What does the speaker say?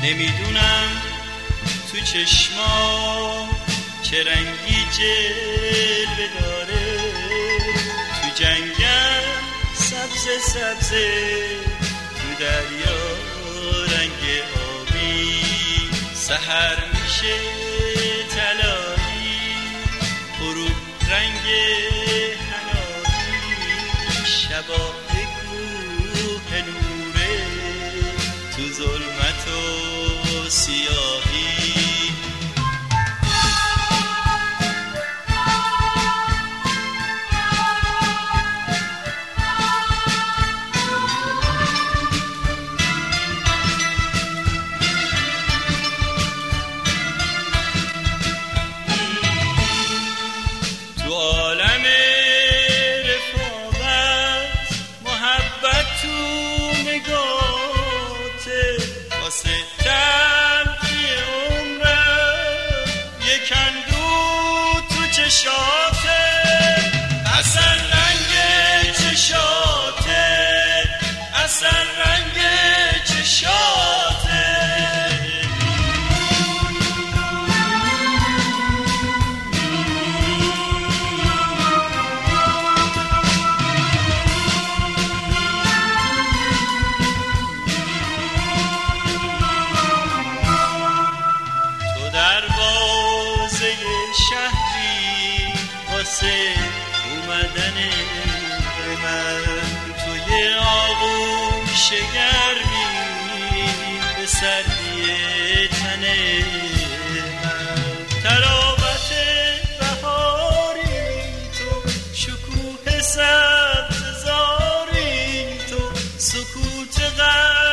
نمیدونم تو چشما چه رنگی جلوه داره، تو جنگل سبز سبزه، تو دریا رنگ آبی، سحر میشه طلایی، غروب رنگ حنایی، شبا کوه نوره، تو ظلمت و سیاهی. تو عالم رفاقت محبت تو نگاته، واسه تلخی عمرم یک اندو تو چشاته، اصلا رنگ چشاته، اصلا رنگ چشاته. دروازه شهری واسه اومدن من، توی آغوش گرمی به سردی تن من، تراوت بهاری تو، شکوه سبززاری تو، سکوت غم